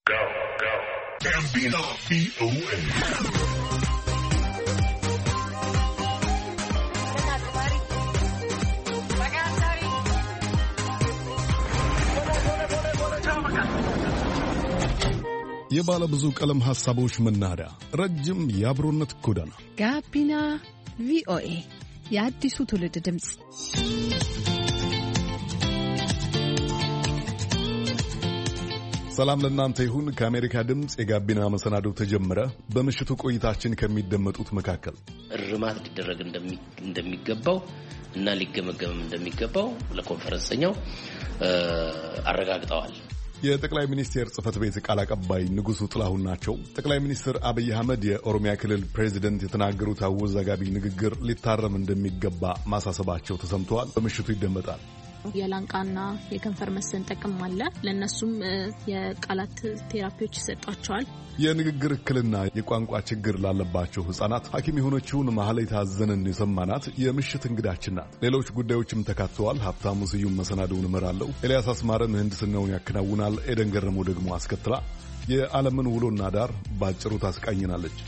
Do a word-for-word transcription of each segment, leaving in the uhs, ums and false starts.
Go, go. Gambino V O A. የባለ ብዙ ቀለም ሐሳቦች መናኸሪያ ረጅም የአብሮነት ጎዳና ጋቢና ቪኦኤ የአዲሱ ትውልድ ድምጽ። ሰላም ለእናንተ ይሁን። ከአሜሪካ ድምጽ የጋቢና መሰናዶ ተጀመረ። በምሽቱ ቆይታችን ከሚደመጡት መካከል እርማት ሊደረግ እንደሚገባው እና ሊገመገምም እንደሚገባው ለኮንፈረንሰኛው አረጋግጠዋል። የጠቅላይ ሚኒስትር ጽህፈት ቤት ቃል አቀባይ ንጉሱ ጥላሁን ናቸው። ጠቅላይ ሚኒስትር አብይ አህመድ የኦሮሚያ ክልል ፕሬዚደንት የተናገሩት አወዛጋቢ ንግግር ሊታረም እንደሚገባ ማሳሰባቸው ተሰምተዋል። በምሽቱ ይደመጣል። የላንቃና የከንፈር መሰንጠቅም አለ። ለነሱም የቃላት ቴራፒዎች ይሰጣቸዋል። የንግግር እክልና የቋንቋ ችግር ላለባቸው ህጻናት ሐኪም የሆነችውን ማህሌት አዘነን የሰማናት የምሽት እንግዳችን ናት። ሌሎች ጉዳዮችም ተካተዋል። ሀብታሙ ስዩም መሰናዶውን እመራለሁ። ኤልያስ አስማረ ምህንድስናውን ያከናውናል። ኤደን ገረመው ደግሞ አስከትላ የዓለምን ውሎና ዳር ባጭሩ ታስቃኝናለች።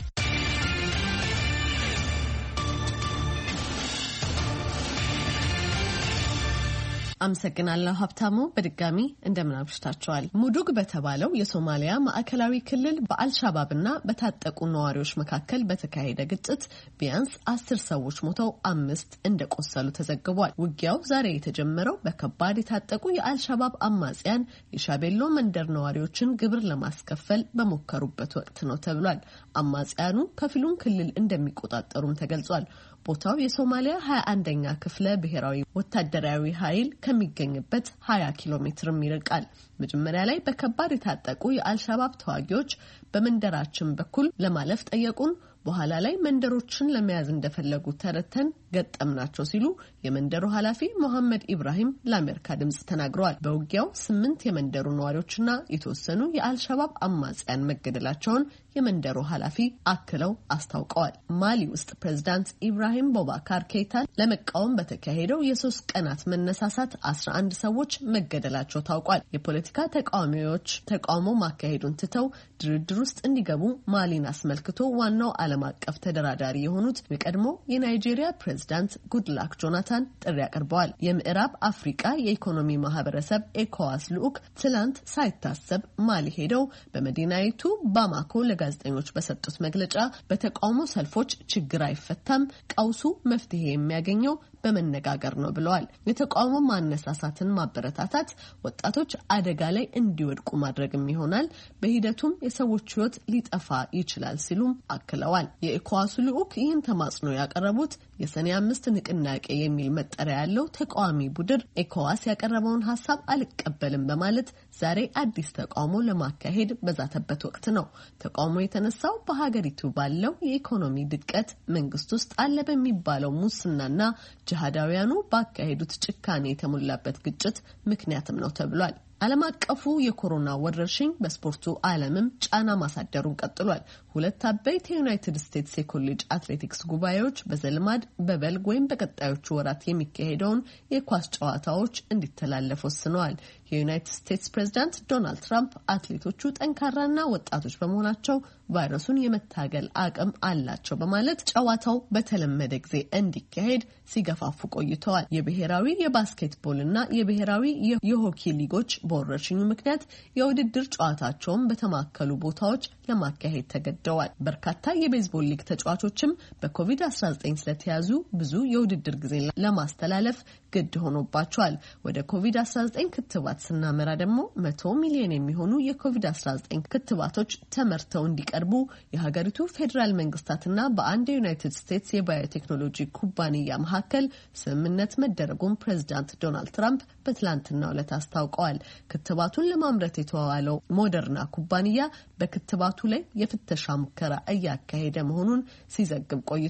አመሰግናለሁ ሀብታሙ። በድጋሚ እንደምን አምሽታችኋል። ሙዱግ በተባለው የሶማሊያ ማዕከላዊ ክልል በአልሻባብና በታጠቁ ነዋሪዎች መካከል በተካሄደ ግጭት ቢያንስ አስር ሰዎች ሞተው አምስት እንደቆሰሉ ተዘግቧል። ውጊያው ዛሬ የተጀመረው በከባድ የታጠቁ የአልሻባብ አማጽያን የሻቤሎ መንደር ነዋሪዎችን ግብር ለማስከፈል በሞከሩበት ወቅት ነው ተብሏል። አማጽያኑ ከፊሉን ክልል እንደሚቆጣጠሩም ተገልጿል። ቦታው የሶማሊያ ሀያ አንደኛ ክፍለ ብሔራዊ ወታደራዊ ኃይል ከሚገኝበት ሀያ ኪሎ ሜትር ይርቃል። መጀመሪያ ላይ በከባድ የታጠቁ የአልሻባብ ተዋጊዎች በመንደራችን በኩል ለማለፍ ጠየቁን። በኋላ ላይ መንደሮችን ለመያዝ እንደፈለጉ ተረተን ገጠምናቸው ሲሉ የመንደሩ ኃላፊ መሐመድ ኢብራሂም ለአሜሪካ ድምጽ ተናግረዋል። በውጊያው ስምንት የመንደሩ ነዋሪዎችና የተወሰኑ የአልሻባብ አማጽያን መገደላቸውን የመንደሩ ኃላፊ አክለው አስታውቀዋል። ማሊ ውስጥ ፕሬዝዳንት ኢብራሂም ቦባካር ኬይታን ለመቃወም በተካሄደው የሶስት ቀናት መነሳሳት አስራ አንድ ሰዎች መገደላቸው ታውቋል። የፖለቲካ ተቃዋሚዎች ተቃውሞ ማካሄዱን ትተው ድርድር ውስጥ እንዲገቡ ማሊን አስመልክቶ ዋናው ዓለም አቀፍ ተደራዳሪ የሆኑት የቀድሞ የናይጄሪያ ፕሬዝዳንት ጉድላክ ጆናታን ጥሪ አቅርበዋል። የምዕራብ አፍሪካ የኢኮኖሚ ማህበረሰብ ኤኮዋስ ልዑክ ትላንት ሳይታሰብ ማሊ ሄደው በመዲናይቱ ባማኮ ለጋዜጠኞች በሰጡት መግለጫ በተቃውሞ ሰልፎች ችግር አይፈታም፣ ቀውሱ መፍትሄ የሚያገኘው በመነጋገር ነው ብለዋል። የተቃውሞ ማነሳሳትን ማበረታታት ወጣቶች አደጋ ላይ እንዲወድቁ ማድረግም ይሆናል፣ በሂደቱም የሰዎች ሕይወት ሊጠፋ ይችላል ሲሉም አክለዋል። የኤኮዋሱ ልዑክ ይህን ተማጽኖ ያቀረቡት የሰኔ አምስት ንቅናቄ የሚል መጠሪያ ያለው ተቃዋሚ ቡድን ኤኮዋስ ያቀረበውን ሀሳብ አልቀበልም በማለት ዛሬ አዲስ ተቃውሞ ለማካሄድ በዛተበት ወቅት ነው። ተቃውሞ የተነሳው በሀገሪቱ ባለው የኢኮኖሚ ድቀት፣ መንግስት ውስጥ አለ በሚባለው ሙስናና ጅሃዳውያኑ ባካሄዱት ጭካኔ የተሞላበት ግጭት ምክንያትም ነው ተብሏል። ዓለም አቀፉ የኮሮና ወረርሽኝ በስፖርቱ ዓለምም ጫና ማሳደሩን ቀጥሏል። ሁለት አበይት የዩናይትድ ስቴትስ የኮሌጅ አትሌቲክስ ጉባኤዎች በዘልማድ በበልግ ወይም በቀጣዮቹ ወራት የሚካሄደውን የኳስ ጨዋታዎች እንዲተላለፉ ወስነዋል። የዩናይትድ ስቴትስ ፕሬዝዳንት ዶናልድ ትራምፕ አትሌቶቹ ጠንካራና ወጣቶች በመሆናቸው ቫይረሱን የመታገል አቅም አላቸው በማለት ጨዋታው በተለመደ ጊዜ እንዲካሄድ ሲገፋፉ ቆይተዋል። የብሔራዊ የባስኬትቦልና የብሔራዊ የሆኪ ሊጎች በወረርሽኙ ምክንያት የውድድር ጨዋታቸውን በተማከሉ ቦታዎች ለማካሄድ ተገደዋል። በርካታ የቤዝቦል ሊግ ተጫዋቾችም በኮቪድ አስራ ዘጠኝ ስለተያዙ ብዙ የውድድር ጊዜ ለማስተላለፍ ግድ ሆኖባቸዋል። ወደ ኮቪድ አስራ ዘጠኝ ክትባት ስናመራ ደግሞ መቶ ሚሊዮን የሚሆኑ የኮቪድ አስራ ዘጠኝ ክትባቶች ተመርተው እንዲቀርቡ የሀገሪቱ ፌዴራል መንግስታትና በአንድ የዩናይትድ ስቴትስ የባዮቴክኖሎጂ ኩባንያ መካከል ስምምነት መደረጉን ፕሬዝዳንት ዶናልድ ትራምፕ በትላንትናው ዕለት አስታውቀዋል። ክትባቱን ለማምረት የተዋዋለው ሞደርና ኩባንያ በክትባቱ ላይ የፍተሻ ሙከራ እያካሄደ መሆኑን ሲዘግብ ቆይቷል።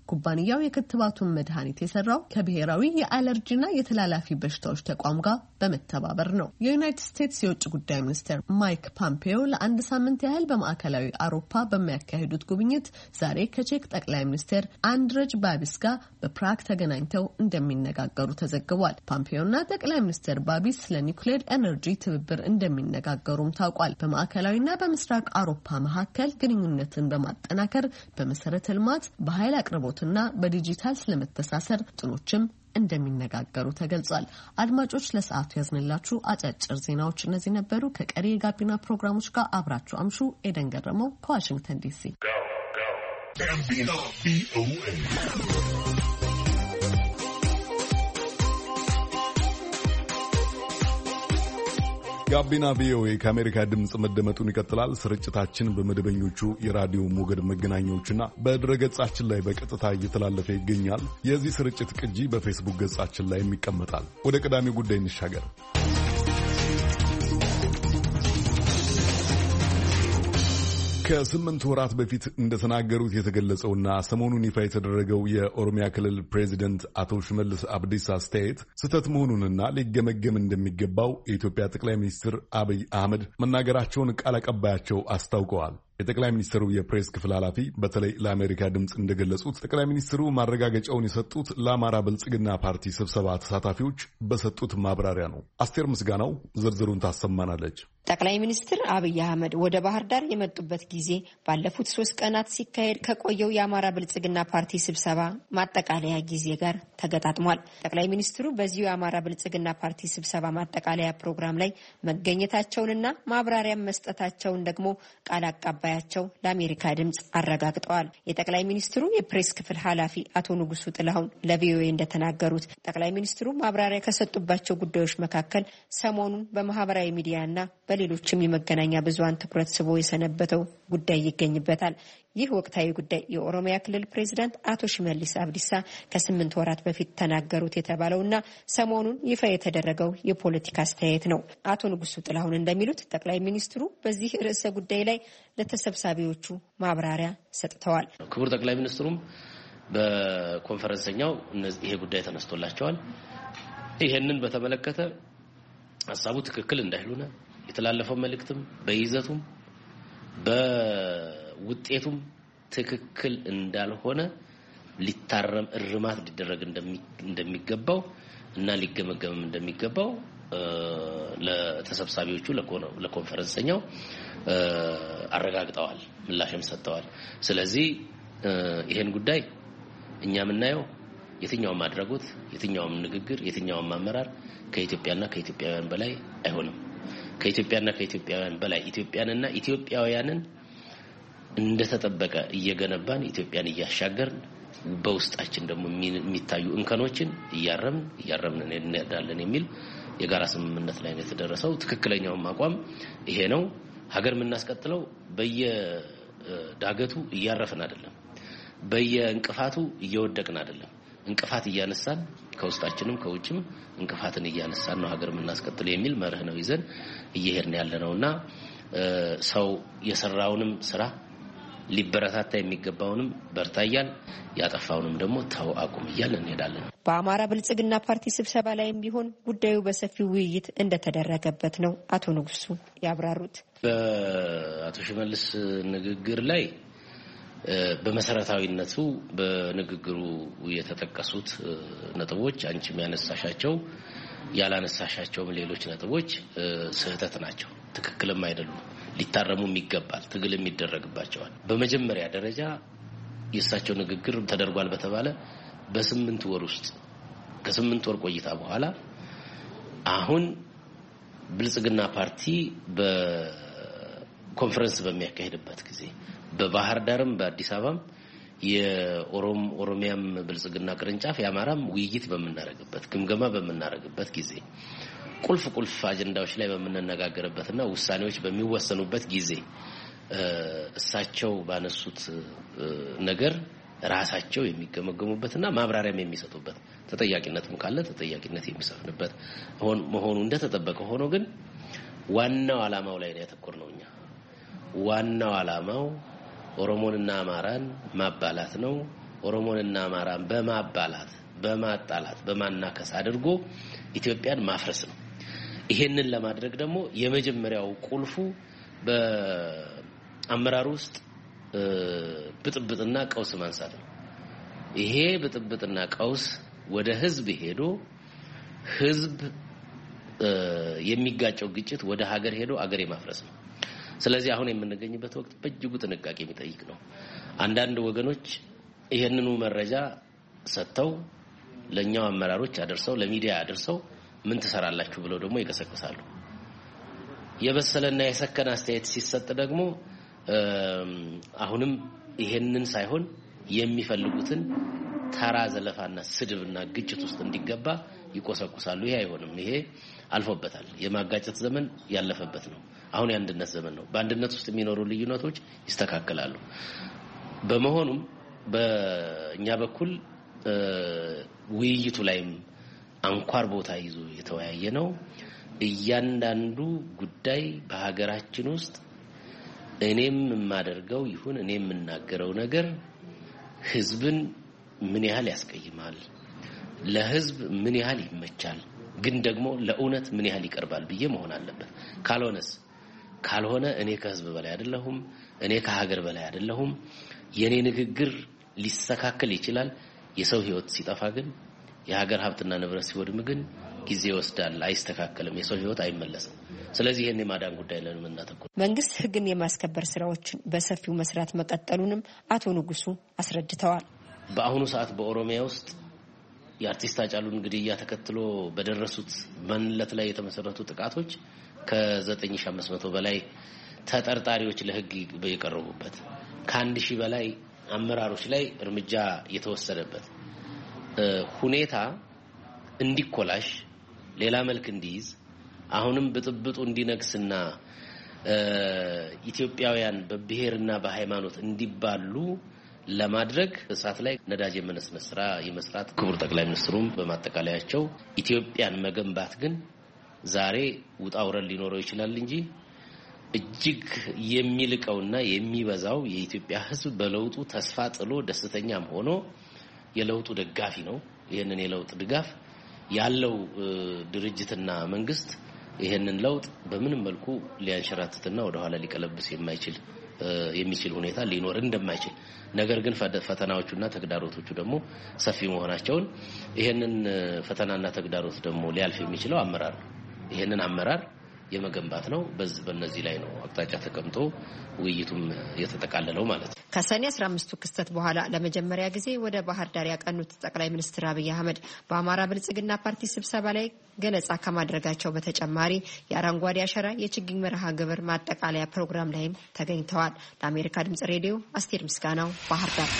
ኩባንያው የክትባቱን መድኃኒት የሰራው ከብሔራዊ የአለርጂና የተላላፊ በሽታዎች ተቋም ጋር በመተባበር ነው። የዩናይትድ ስቴትስ የውጭ ጉዳይ ሚኒስትር ማይክ ፖምፔዮ ለአንድ ሳምንት ያህል በማዕከላዊ አውሮፓ በሚያካሂዱት ጉብኝት ዛሬ ከቼክ ጠቅላይ ሚኒስትር አንድሬጅ ባቢስ ጋር በፕራግ ተገናኝተው እንደሚነጋገሩ ተዘግቧል። ፖምፔዮና ጠቅላይ ሚኒስትር ባቢስ ስለ ኒውክሌር ኤነርጂ ትብብር እንደሚነጋገሩም ታውቋል። በማዕከላዊና በምስራቅ አውሮፓ መካከል ግንኙነትን በማጠናከር በመሰረተ ልማት፣ በኃይል አቅርቦትና በዲጂታል ስለመተሳሰር ጥኖችም እንደሚነጋገሩ ተገልጿል። አድማጮች ለሰዓቱ ያዝንላችሁ አጫጭር ዜናዎች እነዚህ ነበሩ። ከቀሪ የጋቢና ፕሮግራሞች ጋር አብራችሁ አምሹ። ኤደን ገረመው ከዋሽንግተን ዲሲ። ጋቢና ቪኦኤ ከአሜሪካ ድምፅ መደመጡን ይቀጥላል። ስርጭታችን በመደበኞቹ የራዲዮ ሞገድ መገናኛዎችና በድረገጻችን ላይ በቀጥታ እየተላለፈ ይገኛል። የዚህ ስርጭት ቅጂ በፌስቡክ ገጻችን ላይ ይቀመጣል። ወደ ቀዳሚው ጉዳይ እንሻገር። ከስምንት ወራት በፊት እንደተናገሩት የተገለጸውና ሰሞኑን ይፋ የተደረገው የኦሮሚያ ክልል ፕሬዚደንት አቶ ሽመልስ አብዲሳ አስተያየት ስህተት መሆኑንና ሊገመገም እንደሚገባው የኢትዮጵያ ጠቅላይ ሚኒስትር አብይ አህመድ መናገራቸውን ቃል አቀባያቸው አስታውቀዋል። የጠቅላይ ሚኒስትሩ የፕሬስ ክፍል ኃላፊ በተለይ ለአሜሪካ ድምፅ እንደገለጹት ጠቅላይ ሚኒስትሩ ማረጋገጫውን የሰጡት ለአማራ ብልጽግና ፓርቲ ስብሰባ ተሳታፊዎች በሰጡት ማብራሪያ ነው። አስቴር ምስጋናው ዝርዝሩን ታሰማናለች። ጠቅላይ ሚኒስትር አብይ አህመድ ወደ ባህር ዳር የመጡበት ጊዜ ባለፉት ሶስት ቀናት ሲካሄድ ከቆየው የአማራ ብልጽግና ፓርቲ ስብሰባ ማጠቃለያ ጊዜ ጋር ተገጣጥሟል። ጠቅላይ ሚኒስትሩ በዚሁ የአማራ ብልጽግና ፓርቲ ስብሰባ ማጠቃለያ ፕሮግራም ላይ መገኘታቸውንና ማብራሪያ መስጠታቸውን ደግሞ ቃል አቀባያቸው ለአሜሪካ ድምፅ አረጋግጠዋል። የጠቅላይ ሚኒስትሩ የፕሬስ ክፍል ኃላፊ አቶ ንጉሱ ጥላሁን ለቪኦኤ እንደተናገሩት ጠቅላይ ሚኒስትሩ ማብራሪያ ከሰጡባቸው ጉዳዮች መካከል ሰሞኑን በማህበራዊ ሚዲያና በሌሎችም የመገናኛ ብዙሃን ትኩረት ስቦ የሰነበተው ጉዳይ ይገኝበታል። ይህ ወቅታዊ ጉዳይ የኦሮሚያ ክልል ፕሬዝዳንት አቶ ሽመልስ አብዲሳ ከስምንት ወራት በፊት ተናገሩት የተባለውና ሰሞኑን ይፋ የተደረገው የፖለቲካ አስተያየት ነው። አቶ ንጉሱ ጥላሁን እንደሚሉት ጠቅላይ ሚኒስትሩ በዚህ ርዕሰ ጉዳይ ላይ ለተሰብሳቢዎቹ ማብራሪያ ሰጥተዋል። ክቡር ጠቅላይ ሚኒስትሩም በኮንፈረንሰኛው ይሄ ጉዳይ ተነስቶላቸዋል። ይሄንን በተመለከተ ሐሳቡ ትክክል እንዳይሆነ የተላለፈው መልእክትም በይዘቱም በውጤቱም ትክክል እንዳልሆነ ሊታረም እርማት ሊደረግ እንደሚገባው እና ሊገመገም እንደሚገባው ለተሰብሳቢዎቹ ለኮንፈረንሰኛው አረጋግጠዋል፣ ምላሽም ሰጥተዋል። ስለዚህ ይሄን ጉዳይ እኛ ምናየው የትኛውም አድራጎት፣ የትኛውም ንግግር፣ የትኛውም አመራር ከኢትዮጵያና ከኢትዮጵያውያን በላይ አይሆንም። ከኢትዮጵያና ከኢትዮጵያውያን በላይ ኢትዮጵያንና ኢትዮጵያውያንን እንደተጠበቀ እየገነባን ኢትዮጵያን እያሻገርን በውስጣችን ደግሞ የሚታዩ እንከኖችን እያረምን እያረምን እንሄዳለን የሚል የጋራ ስምምነት ላይ ነው የተደረሰው። ትክክለኛውም አቋም ይሄ ነው። ሀገር የምናስቀጥለው በየዳገቱ እያረፍን አይደለም፣ በየእንቅፋቱ እየወደቅን አይደለም። እንቅፋት እያነሳን ከውስጣችንም ከውጭም እንቅፋትን እያነሳን ነው ሀገር የምናስቀጥለው የሚል መርህ ነው ይዘን እየሄድን ያለነውና ሰው የሰራውንም ስራ ሊበረታታ የሚገባውንም በርታያል፣ ያጠፋውንም ደግሞ ተው አቁም እያልን እንሄዳለን። በአማራ ብልጽግና ፓርቲ ስብሰባ ላይም ቢሆን ጉዳዩ በሰፊው ውይይት እንደተደረገበት ነው አቶ ንጉሱ ያብራሩት። በአቶ ሽመልስ ንግግር ላይ በመሰረታዊነቱ በንግግሩ የተጠቀሱት ነጥቦች አንቺም ያነሳሻቸው ያላነሳሻቸው ሌሎች ነጥቦች ስህተት ናቸው፣ ትክክልም አይደሉም፣ ሊታረሙም ይገባል፣ ትግልም ይደረግባቸዋል። በመጀመሪያ ደረጃ የእሳቸው ንግግር ተደርጓል በተባለ በስምንት ወር ውስጥ ከስምንት ወር ቆይታ በኋላ አሁን ብልጽግና ፓርቲ በኮንፈረንስ በሚያካሄድበት ጊዜ በባህር ዳርም በአዲስ አበባም የኦሮም ኦሮሚያም ብልጽግና ቅርንጫፍ ያማራም ውይይት በመናረግበት ግምገማ በመናረግበት ጊዜ ቁልፍ ቁልፍ አጀንዳዎች ላይ በመነጋገርበትና ውሳኔዎች በሚወሰኑበት ጊዜ እሳቸው ባነሱት ነገር ራሳቸው የሚገመገሙበትና ማብራሪያም የሚሰጡበት ተጠያቂነትም ካለ ተጠያቂነት የሚሰፍንበት መሆኑ እንደተጠበቀ ሆኖ ግን ዋናው ዓላማው ላይ ነው ያተኮርነው። እኛ ዋናው ዓላማው ኦሮሞንና አማራን ማባላት ነው፣ ኦሮሞንና አማራን በማባላት በማጣላት በማናከስ አድርጎ ኢትዮጵያን ማፍረስ ነው። ይሄንን ለማድረግ ደግሞ የመጀመሪያው ቁልፉ በአመራር ውስጥ ብጥብጥና ቀውስ ማንሳት ነው። ይሄ ብጥብጥና ቀውስ ወደ ህዝብ ሄዶ ህዝብ የሚጋጨው ግጭት ወደ ሀገር ሄዶ አገር የማፍረስ ነው። ስለዚህ አሁን የምንገኝበት ወቅት በእጅጉ ጥንቃቄ የሚጠይቅ ነው። አንዳንድ ወገኖች ይሄንኑ መረጃ ሰጥተው ለኛው አመራሮች አደርሰው ለሚዲያ አደርሰው ምን ተሰራላችሁ ብለው ደግሞ ይቀሰቅሳሉ። የበሰለና የሰከነ አስተያየት ሲሰጥ ደግሞ አሁንም ይሄንን ሳይሆን የሚፈልጉትን ተራ ዘለፋና ስድብና ግጭት ውስጥ እንዲገባ ይቆሰቁሳሉ። ይሄ አይሆንም። ይሄ አልፎበታል። የማጋጨት ዘመን ያለፈበት ነው። አሁን የአንድነት ዘመን ነው። በአንድነት ውስጥ የሚኖሩ ልዩነቶች ይስተካከላሉ። በመሆኑም በእኛ በኩል ውይይቱ ላይም አንኳር ቦታ ይዞ የተወያየ ነው። እያንዳንዱ ጉዳይ በሀገራችን ውስጥ እኔም የማደርገው ይሁን እኔም የምናገረው ነገር ህዝብን ምን ያህል ያስቀይማል፣ ለህዝብ ምን ያህል ይመቻል፣ ግን ደግሞ ለእውነት ምን ያህል ይቀርባል ብዬ መሆን አለበት። ካልሆነስ ካልሆነ እኔ ከህዝብ በላይ አይደለሁም፣ እኔ ከሀገር በላይ አይደለሁም። የኔ ንግግር ሊስተካከል ይችላል። የሰው ህይወት ሲጠፋ ግን የሀገር ሀብትና ንብረት ሲወድም ግን ጊዜ ይወስዳል፣ አይስተካከልም፣ የሰው ህይወት አይመለስም። ስለዚህ ይሄን የማዳን ጉዳይ ላይ ነው እናተኩር። መንግስት ህግን የማስከበር ስራዎችን በሰፊው መስራት መቀጠሉንም አቶ ንጉሱ አስረድተዋል። በአሁኑ ሰዓት በኦሮሚያ ውስጥ የአርቲስት ሃጫሉን ግድያ ተከትሎ በደረሱት ማንነት ላይ የተመሰረቱ ጥቃቶች ከዘጠኝ ሺህ አምስት መቶ በላይ ተጠርጣሪዎች ለህግ የቀረቡበት ከአንድ ሺህ በላይ አመራሮች ላይ እርምጃ የተወሰደበት ሁኔታ እንዲኮላሽ ሌላ መልክ እንዲይዝ አሁንም ብጥብጡ እንዲነግስና ኢትዮጵያውያን በብሔርና በሃይማኖት እንዲባሉ ለማድረግ እሳት ላይ ነዳጅ የመነስነስ ስራ የመስራት ክቡር ጠቅላይ ሚኒስትሩም በማጠቃለያቸው ኢትዮጵያን መገንባት ግን ዛሬ ውጣውረድ ሊኖረው ይችላል እንጂ እጅግ የሚልቀውና የሚበዛው የኢትዮጵያ ህዝብ በለውጡ ተስፋ ጥሎ ደስተኛም ሆኖ የለውጡ ደጋፊ ነው። ይሄንን የለውጥ ድጋፍ ያለው ድርጅትና መንግስት ይሄንን ለውጥ በምንም መልኩ ሊያንሸራትትና ወደ ኋላ ሊቀለብስ የማይችል የሚችል ሁኔታ ሊኖር እንደማይችል ነገር ግን ፈተናዎቹና ተግዳሮቶቹ ደግሞ ሰፊ መሆናቸውን ይሄንን ፈተናና ተግዳሮት ደግሞ ሊያልፍ የሚችለው አመራር ነው። ይሄንን አመራር የመገንባት ነው። በዚህ በእነዚህ ላይ ነው አቅጣጫ ተቀምጦ ውይይቱም የተጠቃለለው ማለት ነው። ከሰኔ አስራ አምስቱ ክስተት በኋላ ለመጀመሪያ ጊዜ ወደ ባህር ዳር ያቀኑት ጠቅላይ ሚኒስትር አብይ አህመድ በአማራ ብልጽግና ፓርቲ ስብሰባ ላይ ገለጻ ከማድረጋቸው በተጨማሪ የአረንጓዴ አሻራ የችግኝ መርሃ ግብር ማጠቃለያ ፕሮግራም ላይም ተገኝተዋል። ለአሜሪካ ድምጽ ሬዲዮ አስቴር ምስጋናው ባህር ዳር።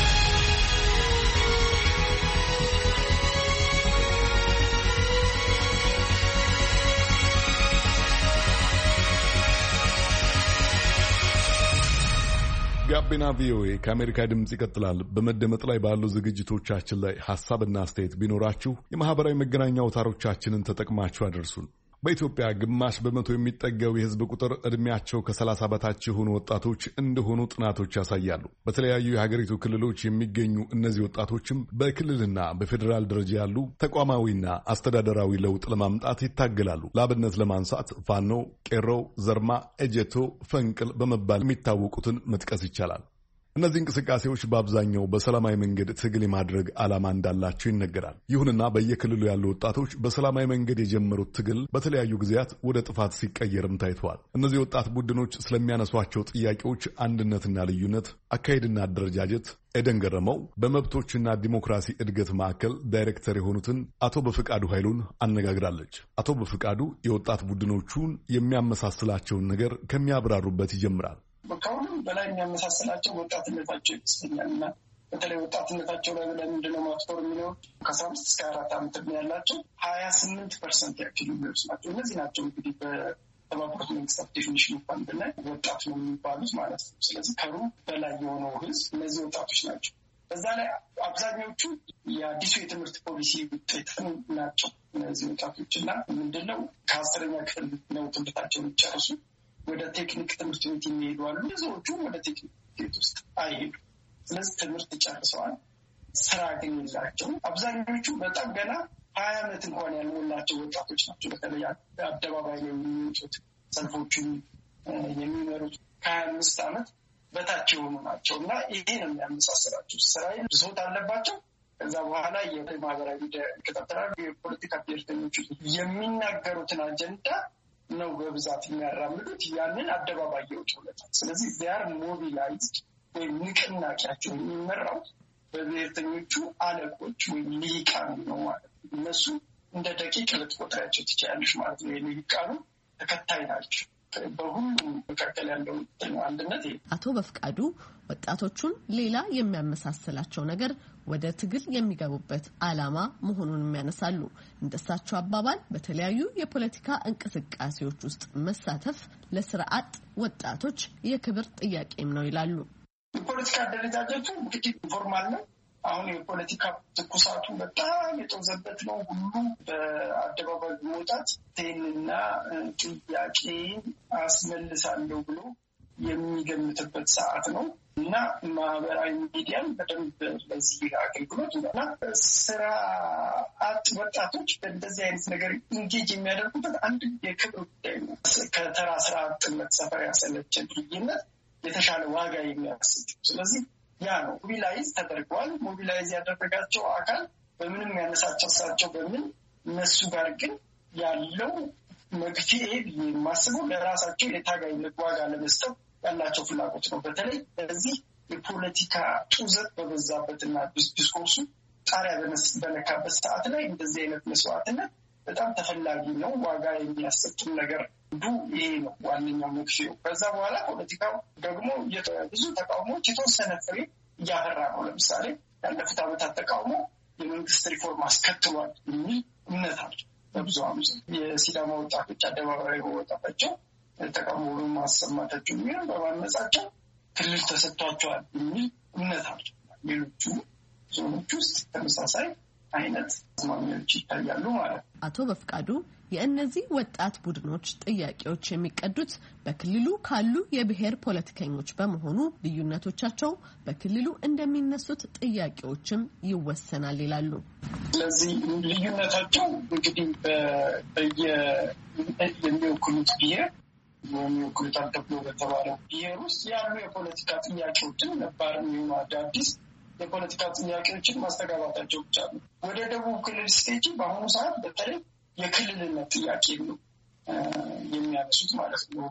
ጋቢና ቪኦኤ ከአሜሪካ ድምጽ ይቀጥላል። በመደመጥ ላይ ባሉ ዝግጅቶቻችን ላይ ሐሳብና አስተያየት ቢኖራችሁ የማህበራዊ መገናኛ አውታሮቻችንን ተጠቅማችሁ አድርሱን። በኢትዮጵያ ግማሽ በመቶ የሚጠጋው የህዝብ ቁጥር እድሜያቸው ከሰላሳ በታች የሆኑ ወጣቶች እንደሆኑ ጥናቶች ያሳያሉ። በተለያዩ የሀገሪቱ ክልሎች የሚገኙ እነዚህ ወጣቶችም በክልልና በፌዴራል ደረጃ ያሉ ተቋማዊና አስተዳደራዊ ለውጥ ለማምጣት ይታገላሉ። ለአብነት ለማንሳት ፋኖ፣ ቄሮ፣ ዘርማ፣ ኤጀቶ፣ ፈንቅል በመባል የሚታወቁትን መጥቀስ ይቻላል። እነዚህ እንቅስቃሴዎች በአብዛኛው በሰላማዊ መንገድ ትግል የማድረግ ዓላማ እንዳላቸው ይነገራል። ይሁንና በየክልሉ ያሉ ወጣቶች በሰላማዊ መንገድ የጀመሩት ትግል በተለያዩ ጊዜያት ወደ ጥፋት ሲቀየርም ታይተዋል። እነዚህ ወጣት ቡድኖች ስለሚያነሷቸው ጥያቄዎች አንድነትና ልዩነት፣ አካሄድና አደረጃጀት ኤደን ገረመው በመብቶችና ዲሞክራሲ እድገት ማዕከል ዳይሬክተር የሆኑትን አቶ በፍቃዱ ኃይሉን አነጋግራለች። አቶ በፍቃዱ የወጣት ቡድኖቹን የሚያመሳስላቸውን ነገር ከሚያብራሩበት ይጀምራል። ከሁሉም በላይ የሚያመሳስላቸው ወጣትነታቸው ይመስለኛል እና በተለይ ወጣትነታቸው ላይ ለምንድነው ማትኮር የሚለው ከአስራ አምስት እስከ አራት ዓመት ዕድሜ ያላቸው ሀያ ስምንት ፐርሰንት ያክል የሚደርሱ ናቸው። እነዚህ ናቸው እንግዲህ በተባበሩት መንግስታት ዴፊኒሽን እንኳን ብናይ ወጣት ነው የሚባሉት ማለት ነው። ስለዚህ ከሩብ በላይ የሆነው ህዝብ እነዚህ ወጣቶች ናቸው። በዛ ላይ አብዛኞቹ የአዲሱ የትምህርት ፖሊሲ ውጤት ናቸው እነዚህ ወጣቶች እና ምንድነው ከአስረኛ ክፍል ነው ትምህርታቸውን ይጨርሱ ወደ ቴክኒክ ትምህርት ቤት የሚሄዱ አሉ። ብዙዎቹ ወደ ቴክኒክ ቤት ውስጥ አይሄዱ። ስለዚህ ትምህርት ጨርሰዋል። ስራ ግን ይላቸው አብዛኞቹ በጣም ገና ሀያ ዓመት እንኳን ያልሞላቸው ወጣቶች ናቸው። በተለይ አደባባይ ላይ የሚወጡት ሰልፎችን የሚመሩት ከሀያ አምስት ዓመት በታች የሆኑ ናቸው እና ይሄ ነው የሚያመሳስላቸው። ስራ ብሶት አለባቸው። ከዛ በኋላ የማህበራዊ ሚዲያ ይከታተላሉ። የፖለቲካ ብሔርተኞች የሚናገሩትን አጀንዳ ነው በብዛት የሚያራምዱት። ያንን አደባባይ ይወጡለታል። ስለዚህ ዚያር ሞቢላይዝድ ወይም ንቅናቄያቸው የሚመራው በብሔርተኞቹ አለቆች ወይም ልሂቃን ነው ማለት ነው። እነሱ እንደ ደቂቅ ልትቆጥሪያቸው ትችያለሽ ማለት ነው። የልሂቃኑ ተከታይ ናቸው። በሁሉም መካከል ያለው አንድነት። አቶ በፍቃዱ ወጣቶቹን ሌላ የሚያመሳስላቸው ነገር ወደ ትግል የሚገቡበት ዓላማ መሆኑን የሚያነሳሉ። እንደሳቸው አባባል በተለያዩ የፖለቲካ እንቅስቃሴዎች ውስጥ መሳተፍ ለስራ አጥ ወጣቶች የክብር ጥያቄም ነው ይላሉ። የፖለቲካ አደረጃጀቱ እንግዲህ ኢንፎርማል ነው። አሁን የፖለቲካ ትኩሳቱ በጣም የጦዘበት ነው። ሁሉ በአደባባይ መውጣት ቴንና ጥያቄ አስመልሳለሁ ብሎ የሚገምትበት ሰዓት ነው እና ማህበራዊ ሚዲያን በደንብ ለዚህ አገልግሎት እና ስራ አጥ ወጣቶች በእንደዚህ አይነት ነገር ኢንጌጅ የሚያደርጉበት አንድ የክብር ጉዳይ ነው። ከተራ ስራ አጥነት ሰፈር ያሰለቸን ልዩነት የተሻለ ዋጋ የሚያስጭ ስለዚህ ያ ነው ሞቢላይዝ ተደርገዋል። ሞቢላይዝ ያደረጋቸው አካል በምንም ያነሳቸው እሳቸው በምን እነሱ ጋር ግን ያለው መግፊኤ የማስበው ለራሳቸው የታጋይነት ዋጋ ለመስጠት ያላቸው ፍላጎት ነው። በተለይ በዚህ የፖለቲካ ጡዘት በበዛበትና ዲስኮርሱ ጣሪያ በነካበት ሰዓት ላይ እንደዚህ አይነት መስዋዕትነት በጣም ተፈላጊ ነው። ዋጋ የሚያሰጡን ነገር አንዱ ይሄ ነው ዋነኛው መግፊያው። ከዛ በኋላ ፖለቲካው ደግሞ ብዙ ተቃውሞዎች የተወሰነ ፍሬ እያፈራ ነው። ለምሳሌ ያለፉት ዓመታት ተቃውሞ የመንግስት ሪፎርም አስከትሏል የሚል እምነት አለ በብዙ አምዘ የሲዳማ ወጣቶች አደባባይ በወጣታቸው ተቃውሞ በማሰማታቸው የሚሆን በማነጻቸው ክልል ተሰጥቷቸዋል የሚል እምነት አለ። ሌሎቹ ዞኖች ውስጥ ተመሳሳይ አይነት አዝማሚያዎች ይታያሉ ማለት ነው። አቶ በፍቃዱ የእነዚህ ወጣት ቡድኖች ጥያቄዎች የሚቀዱት በክልሉ ካሉ የብሔር ፖለቲከኞች በመሆኑ ልዩነቶቻቸው በክልሉ እንደሚነሱት ጥያቄዎችም ይወሰናል ይላሉ። ስለዚህ ልዩነታቸው እንግዲህ የሚወክሉት ብሔር የሚወክሉት ተብሎ በተባለው ብሔር ውስጥ ያሉ የፖለቲካ ጥያቄዎችን ነባር የሚሆኑ አዳዲስ የፖለቲካ ጥያቄዎችን ማስተጋባታቸው ብቻ ነው። ወደ ደቡብ ክልል ስቴጅ በአሁኑ ሰዓት በተለይ የክልልነት ጥያቄ ነው የሚያነሱት ማለት ነው።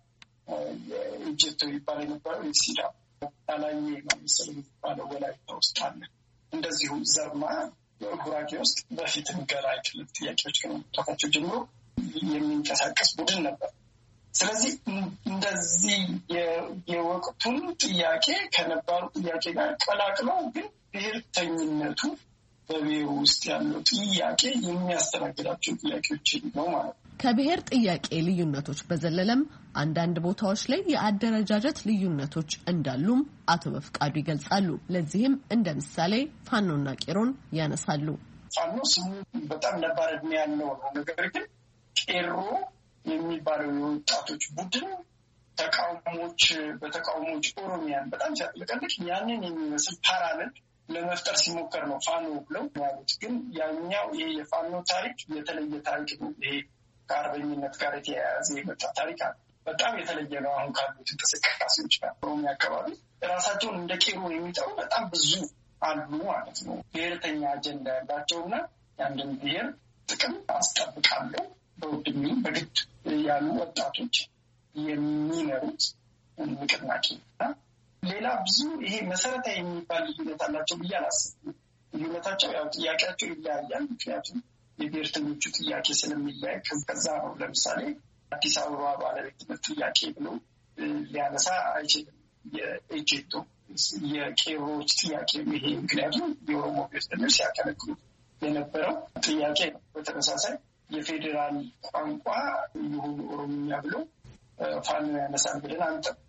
እጀቶ ይባል የነበረው የሲዳማ ታላዬ ማምሰል የሚባለው ወላይታ ውስጥ አለ። እንደዚሁ ዘርማ ጉራጌ ውስጥ በፊትም ገራይ ክልል ጥያቄዎች ከመምጣታቸው ጀምሮ የሚንቀሳቀስ ቡድን ነበር። ስለዚህ እንደዚህ የወቅቱን ጥያቄ ከነባሩ ጥያቄ ጋር ቀላቅለው ግን ብሔርተኝነቱ በብሔሩ ውስጥ ያለው ጥያቄ የሚያስተናግዳቸው ጥያቄዎች ነው ማለት ነው። ከብሔር ጥያቄ ልዩነቶች በዘለለም አንዳንድ ቦታዎች ላይ የአደረጃጀት ልዩነቶች እንዳሉም አቶ በፍቃዱ ይገልጻሉ። ለዚህም እንደ ምሳሌ ፋኖና ቄሮን ያነሳሉ። ፋኖ ስሙ በጣም ነባር ዕድሜ ያለው ነው። ነገር ግን ቄሮ የሚባለው የወጣቶች ቡድን ተቃውሞች በተቃውሞች ኦሮሚያን በጣም ሲያጥለቀልቅ ያንን የሚመስል ፓራሌል ለመፍጠር ሲሞከር ነው ፋኖ ብለው ያሉት። ግን ያኛው ይሄ የፋኖ ታሪክ የተለየ ታሪክ ነው። ይሄ ከአርበኝነት ጋር የተያያዘ የመጣ ታሪክ አለ። በጣም የተለየ ነው። አሁን ካሉት እንቅስቃሴዎች ጋር ኦሮሚያ አካባቢ ራሳቸውን እንደ ቄሮ የሚጠሩ በጣም ብዙ አሉ ማለት ነው። ብሔርተኛ አጀንዳ ያላቸውና የአንድን ብሔር ጥቅም አስጠብቃለሁ በውድሜ በግድ ያሉ ወጣቶች የሚመሩት ንቅናቄ እና ሌላ ብዙ ይሄ መሰረታዊ የሚባል ልዩነት አላቸው ብዬ አላስብም። ልዩነታቸው ያው ጥያቄያቸው ይለያያል። ምክንያቱም የብሔርተኞቹ ጥያቄ ስለሚለያይ ከዛ ነው። ለምሳሌ አዲስ አበባ ባለቤትነት ጥያቄ ብሎ ሊያነሳ አይችልም። የኤጀቶ የቄሮዎች ጥያቄ ይሄ ምክንያቱም የኦሮሞ ብሔርተኞች ሲያከለክሉ የነበረው ጥያቄ ነው። በተመሳሳይ የፌዴራል ቋንቋ ይሁን ኦሮምኛ ብሎ ፋኖ ያነሳል ብለን አንጠብቅ።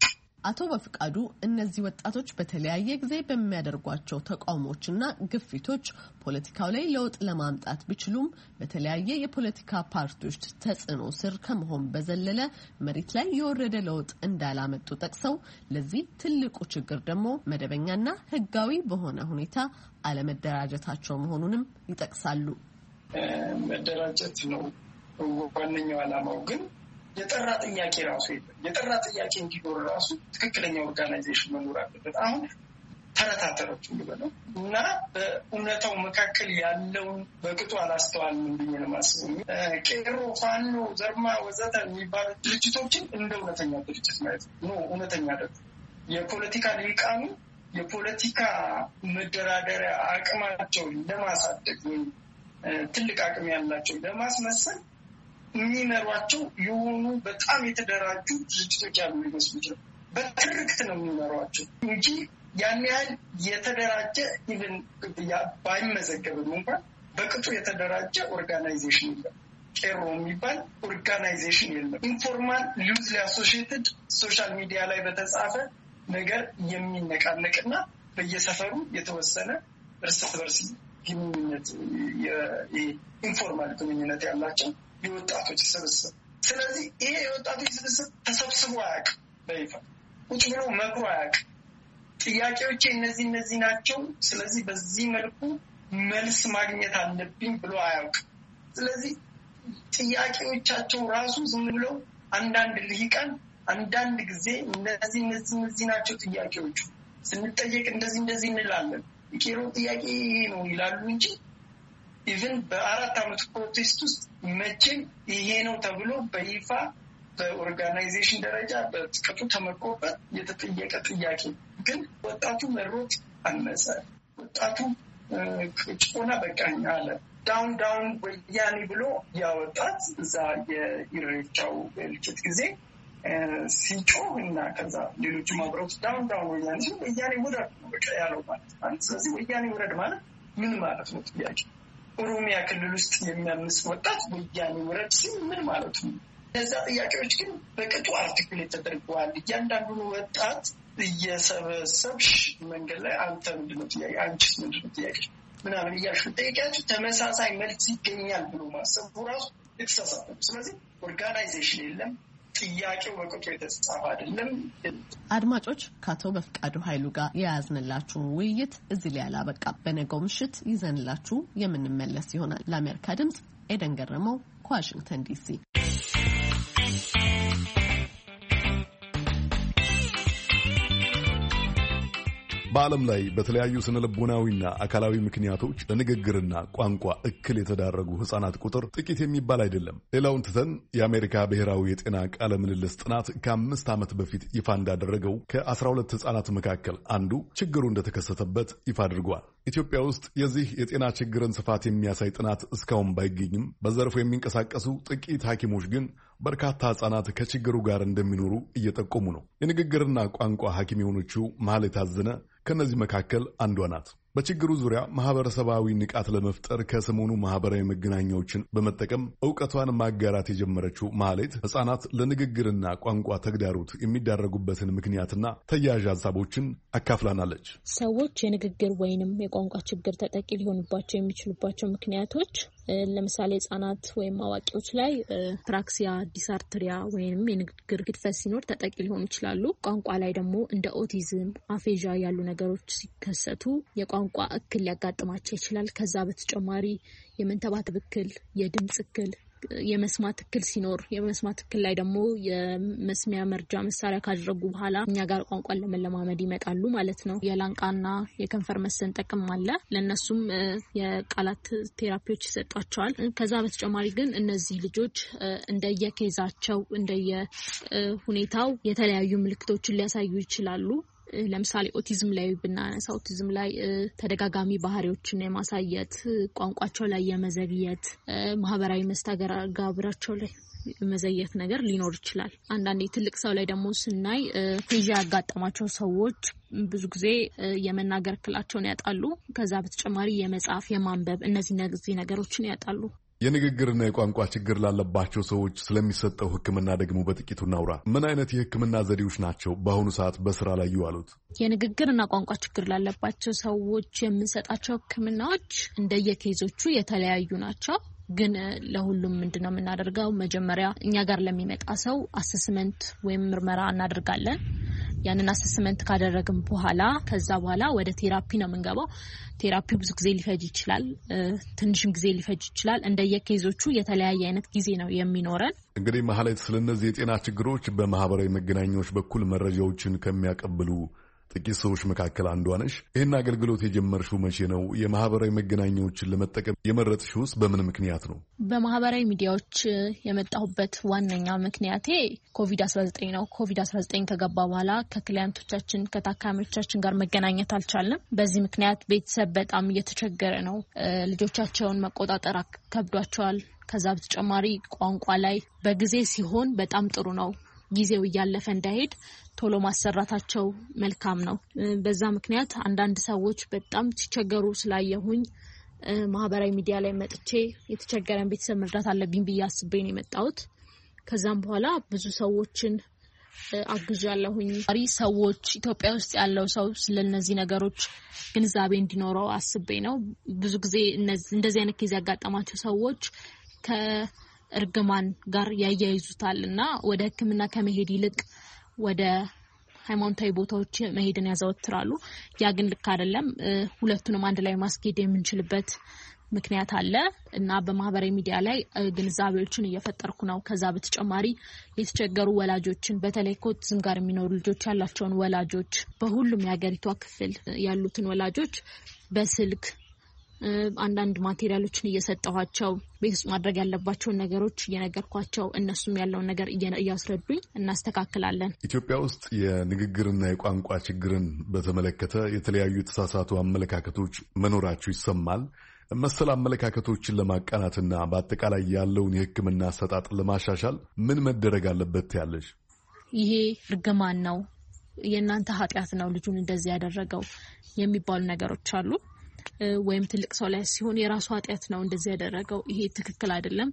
አቶ በፍቃዱ እነዚህ ወጣቶች በተለያየ ጊዜ በሚያደርጓቸው ተቃውሞችና ግፊቶች ፖለቲካው ላይ ለውጥ ለማምጣት ቢችሉም በተለያየ የፖለቲካ ፓርቲዎች ተጽዕኖ ስር ከመሆን በዘለለ መሬት ላይ የወረደ ለውጥ እንዳላመጡ ጠቅሰው ለዚህ ትልቁ ችግር ደግሞ መደበኛና ሕጋዊ በሆነ ሁኔታ አለመደራጀታቸው መሆኑንም ይጠቅሳሉ። መደራጀት ነው ዋነኛው ዓላማው ግን የጠራ ጥያቄ ራሱ የለም። የጠራ ጥያቄ እንዲኖር ራሱ ትክክለኛ ኦርጋናይዜሽን መኖር አለበት። አሁን ተረታተረች እንበለው እና በእውነታው መካከል ያለውን በቅጡ አላስተዋልንም ብዬ ነው የማስበው። ቄሮ፣ ፋኖ፣ ዘርማ ወዘተ የሚባሉ ድርጅቶችን እንደ እውነተኛ ድርጅት ማለት ነው። እውነተኛ ደግሞ የፖለቲካ ሊቃኑ የፖለቲካ መደራደሪያ አቅማቸውን ለማሳደግ ወይም ትልቅ አቅም ያላቸው ለማስመሰል የሚመሯቸው የሆኑ በጣም የተደራጁ ድርጅቶች ያሉ ሊመስሉ ይችላል። በትርክት ነው የሚመሯቸው እንጂ ያን ያህል የተደራጀ ኢቨን ባይመዘገብም እንኳን በቅጡ የተደራጀ ኦርጋናይዜሽን የለም። ቄሮ የሚባል ኦርጋናይዜሽን የለም። ኢንፎርማል ሉዝሊ አሶሺየትድ ሶሻል ሚዲያ ላይ በተጻፈ ነገር የሚነቃነቅና በየሰፈሩ የተወሰነ እርስ በርስ ግንኙነት ኢንፎርማል ግንኙነት ያላቸው የወጣቶች ስብስብ። ስለዚህ ይሄ የወጣቶች ስብስብ ተሰብስቦ አያውቅም። በይፋ ቁጭ ብሎ መክሮ አያውቅም። ጥያቄዎቼ እነዚህ እነዚህ ናቸው፣ ስለዚህ በዚህ መልኩ መልስ ማግኘት አለብኝ ብሎ አያውቅም። ስለዚህ ጥያቄዎቻቸው ራሱ ዝም ብለው አንዳንድ ልሂቃን አንዳንድ ጊዜ እነዚህ እነዚህ እነዚህ ናቸው ጥያቄዎቹ፣ ስንጠየቅ እንደዚህ እንደዚህ እንላለን፣ የቄሮ ጥያቄ ይሄ ነው ይላሉ እንጂ ኢቭን በአራት ዓመት ፕሮቴስት ውስጥ መቼም ይሄ ነው ተብሎ በይፋ በኦርጋናይዜሽን ደረጃ በጥቅቱ ተመቆበት የተጠየቀ ጥያቄ ግን ወጣቱ መሮጥ አነሰ። ወጣቱ ጭቆና በቃኝ አለ። ዳውን ዳውን ወያኔ ብሎ ያወጣት እዛ የኢሬቻው ልጭት ጊዜ ሲጮህ እና ከዛ ሌሎችም አብረውት ዳውን ዳውን ወያኔ ሲሉ ወያኔ ውረድ ነው በቃ ያለው ማለት ነው። ስለዚህ ወያኔ ውረድ ማለት ምን ማለት ነው? ጥያቄ ኦሮሚያ ክልል ውስጥ የሚያምስ ወጣት ወያኔ ውረድ ሲል ምን ማለት ነው? እነዛ ጥያቄዎች ግን በቅጡ አርቲኩሌት ተደርገዋል። እያንዳንዱን ወጣት እየሰበሰብሽ መንገድ ላይ አንተ ምንድነው ጥያቄ፣ አንቺስ ምንድነው ጥያቄ ምናምን እያልሽ ጠይቂያቸው ተመሳሳይ መልስ ይገኛል ብሎ ማሰቡ ራሱ የተሳሳተ ነው። ስለዚህ ኦርጋናይዜሽን የለም፣ ጥያቄው በቅጡ የተጻፈ አይደለም። አድማጮች፣ ከአቶ በፍቃዱ ኃይሉ ጋር የያዝንላችሁን ውይይት እዚህ ላይ አላበቃም። በነገው ምሽት ይዘንላችሁ የምንመለስ ይሆናል። ለአሜሪካ ድምጽ ኤደን ገረመው ከዋሽንግተን ዲሲ። በዓለም ላይ በተለያዩ ስነልቦናዊና አካላዊ ምክንያቶች ለንግግርና ቋንቋ እክል የተዳረጉ ሕፃናት ቁጥር ጥቂት የሚባል አይደለም። ሌላውን ትተን የአሜሪካ ብሔራዊ የጤና ቃለ ምልልስ ጥናት ከአምስት ዓመት በፊት ይፋ እንዳደረገው ከአስራ ሁለት ሕፃናት መካከል አንዱ ችግሩ እንደተከሰተበት ይፋ አድርጓል። ኢትዮጵያ ውስጥ የዚህ የጤና ችግርን ስፋት የሚያሳይ ጥናት እስካሁን ባይገኝም በዘርፉ የሚንቀሳቀሱ ጥቂት ሐኪሞች ግን በርካታ ሕፃናት ከችግሩ ጋር እንደሚኖሩ እየጠቆሙ ነው። የንግግርና ቋንቋ ሐኪም የሆነችው መሐሌት አዘነ ከነዚህ መካከል አንዷ ናት። በችግሩ ዙሪያ ማህበረሰባዊ ንቃት ለመፍጠር ከሰሞኑ ማህበራዊ መገናኛዎችን በመጠቀም ዕውቀቷን ማጋራት የጀመረችው መሐሌት ሕፃናት ለንግግርና ቋንቋ ተግዳሮት የሚዳረጉበትን ምክንያትና ተያያዥ ሀሳቦችን አካፍላናለች። ሰዎች የንግግር ወይንም የቋንቋ ችግር ተጠቂ ሊሆኑባቸው የሚችሉባቸው ምክንያቶች ለምሳሌ ሕፃናት ወይም አዋቂዎች ላይ ፕራክሲያ፣ ዲሳርትሪያ ወይም የንግግር ግድፈት ሲኖር ተጠቂ ሊሆኑ ይችላሉ። ቋንቋ ላይ ደግሞ እንደ ኦቲዝም፣ አፌዣ ያሉ ነገሮች ሲከሰቱ የቋንቋ እክል ሊያጋጥማቸው ይችላል። ከዛ በተጨማሪ የመንተባተብ እክል፣ የድምጽ እክል፣ የመስማት እክል ሲኖር የመስማት እክል ላይ ደግሞ የመስሚያ መርጃ መሳሪያ ካደረጉ በኋላ እኛ ጋር ቋንቋን ለመለማመድ ይመጣሉ ማለት ነው። የላንቃና የከንፈር መሰንጠቅም አለ። ለነሱም የቃላት ቴራፒዎች ይሰጣቸዋል። ከዛ በተጨማሪ ግን እነዚህ ልጆች እንደየኬዛቸው እንደየሁኔታው የተለያዩ ምልክቶችን ሊያሳዩ ይችላሉ። ለምሳሌ ኦቲዝም ላይ ብናነሳ ኦቲዝም ላይ ተደጋጋሚ ባህሪዎችን የማሳየት፣ ቋንቋቸው ላይ የመዘግየት፣ ማህበራዊ መስተጋብራቸው ላይ የመዘግየት ነገር ሊኖር ይችላል። አንዳንዴ ትልቅ ሰው ላይ ደግሞ ስናይ ፌዣ ያጋጠማቸው ሰዎች ብዙ ጊዜ የመናገር እክላቸውን ያጣሉ። ከዛ በተጨማሪ የመጻፍ፣ የማንበብ እነዚህ እነዚህ ነገሮችን ያጣሉ። የንግግርና የቋንቋ ችግር ላለባቸው ሰዎች ስለሚሰጠው ሕክምና ደግሞ በጥቂቱ እናውራ። ምን አይነት የሕክምና ዘዴዎች ናቸው በአሁኑ ሰዓት በስራ ላይ የዋሉት? የንግግርና ቋንቋ ችግር ላለባቸው ሰዎች የምንሰጣቸው ሕክምናዎች እንደየኬዞቹ የተለያዩ ናቸው። ግን ለሁሉም ምንድነው የምናደርገው? መጀመሪያ እኛ ጋር ለሚመጣ ሰው አሰስመንት ወይም ምርመራ እናደርጋለን። ያንን አሰስመንት ካደረግን በኋላ ከዛ በኋላ ወደ ቴራፒ ነው የምንገባው። ቴራፒው ብዙ ጊዜ ሊፈጅ ይችላል፣ ትንሽም ጊዜ ሊፈጅ ይችላል። እንደየኬዞቹ የተለያየ አይነት ጊዜ ነው የሚኖረን። እንግዲህ ማህሌት፣ ስለነዚህ የጤና ችግሮች በማህበራዊ መገናኛዎች በኩል መረጃዎችን ከሚያቀብሉ ጥቂት ሰዎች መካከል አንዷ ነሽ። ይህን አገልግሎት የጀመርሽው መቼ ነው? የማህበራዊ መገናኛዎችን ለመጠቀም የመረጥሽውስ በምን ምክንያት ነው? በማህበራዊ ሚዲያዎች የመጣሁበት ዋነኛ ምክንያቴ ኮቪድ አስራ ዘጠኝ ነው። ኮቪድ አስራ ዘጠኝ ከገባ በኋላ ከክሊያንቶቻችን ከታካሚዎቻችን ጋር መገናኘት አልቻልንም። በዚህ ምክንያት ቤተሰብ በጣም እየተቸገረ ነው። ልጆቻቸውን መቆጣጠር ከብዷቸዋል። ከዛ በተጨማሪ ቋንቋ ላይ በጊዜ ሲሆን በጣም ጥሩ ነው። ጊዜው እያለፈ እንዳይሄድ ቶሎ ማሰራታቸው መልካም ነው። በዛ ምክንያት አንዳንድ ሰዎች በጣም ሲቸገሩ ስላየሁኝ ማህበራዊ ሚዲያ ላይ መጥቼ የተቸገረን ቤተሰብ መርዳት አለብኝ ብዬ አስቤ ነው የመጣሁት። ከዛም በኋላ ብዙ ሰዎችን አግዣለሁኝ። ሰዎች ኢትዮጵያ ውስጥ ያለው ሰው ስለነዚህ ነገሮች ግንዛቤ እንዲኖረው አስቤ ነው። ብዙ ጊዜ እንደዚህ አይነት ኬዝ ያጋጠማቸው ሰዎች ከ እርግማን ጋር ያያይዙታልና ወደ ሕክምና ከመሄድ ይልቅ ወደ ሃይማኖታዊ ቦታዎች መሄድን ያዘወትራሉ። ያ ግን ልክ አይደለም። ሁለቱንም አንድ ላይ ማስኬድ የምንችልበት ምክንያት አለ እና በማህበራዊ ሚዲያ ላይ ግንዛቤዎችን እየፈጠርኩ ነው። ከዛ በተጨማሪ የተቸገሩ ወላጆችን በተለይ ከኦቲዝም ጋር የሚኖሩ ልጆች ያላቸውን ወላጆች በሁሉም የሀገሪቷ ክፍል ያሉትን ወላጆች በስልክ አንዳንድ ማቴሪያሎችን እየሰጠኋቸው ቤት ውስጥ ማድረግ ያለባቸውን ነገሮች እየነገርኳቸው እነሱም ያለውን ነገር እያስረዱኝ እናስተካክላለን። ኢትዮጵያ ውስጥ የንግግርና የቋንቋ ችግርን በተመለከተ የተለያዩ የተሳሳቱ አመለካከቶች መኖራቸው ይሰማል። መሰል አመለካከቶችን ለማቃናትና በአጠቃላይ ያለውን የሕክምና አሰጣጥ ለማሻሻል ምን መደረግ አለበት ያለሽ? ይሄ እርግማን ነው፣ የእናንተ ኃጢአት ነው ልጁን እንደዚህ ያደረገው የሚባሉ ነገሮች አሉ። ወይም ትልቅ ሰው ላይ ሲሆን የራሱ ኃጢአት ነው እንደዚህ ያደረገው፣ ይሄ ትክክል አይደለም።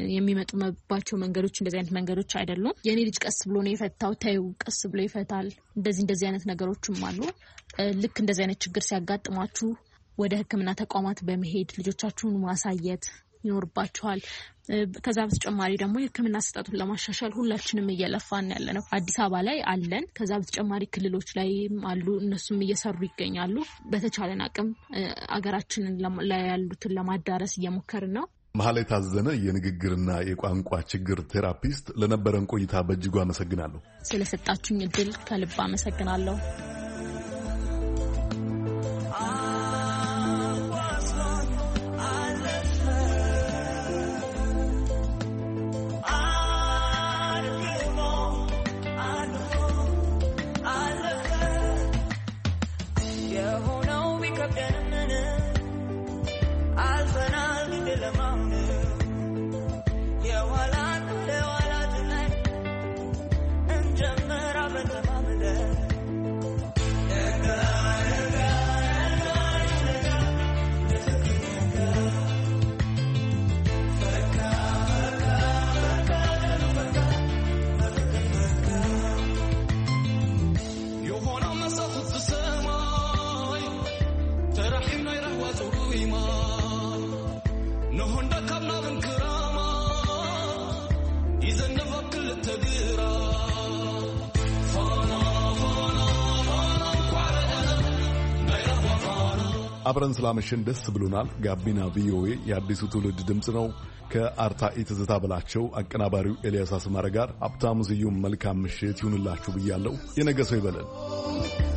የሚመጡባቸው መንገዶች እንደዚህ አይነት መንገዶች አይደሉም። የኔ ልጅ ቀስ ብሎ ነው የፈታው፣ ታዩ ቀስ ብሎ ይፈታል። እንደዚህ እንደዚህ አይነት ነገሮችም አሉ። ልክ እንደዚህ አይነት ችግር ሲያጋጥማችሁ ወደ ሕክምና ተቋማት በመሄድ ልጆቻችሁን ማሳየት ይኖርባችኋል። ከዛ በተጨማሪ ደግሞ የሕክምና አሰጣጡን ለማሻሻል ሁላችንም እየለፋን ያለ ነው። አዲስ አበባ ላይ አለን። ከዛ በተጨማሪ ክልሎች ላይ አሉ፣ እነሱም እየሰሩ ይገኛሉ። በተቻለን አቅም አገራችንን ላይ ያሉትን ለማዳረስ እየሞከርን ነው። ማህሌት አዘነ የንግግርና የቋንቋ ችግር ቴራፒስት፣ ለነበረን ቆይታ በእጅጉ አመሰግናለሁ። ስለሰጣችሁኝ እድል ከልብ አመሰግናለሁ። አብረን ስላመሸን ደስ ብሎናል። ጋቢና ቪኦኤ የአዲሱ ትውልድ ድምፅ ነው። ከአርታኢ ትዝታ በላቸው አቀናባሪው ኤልያስ አስማረ ጋር ሀብታሙ ስዩም መልካም ምሽት ይሁንላችሁ ብያለሁ። የነገ ሰው ይበለን።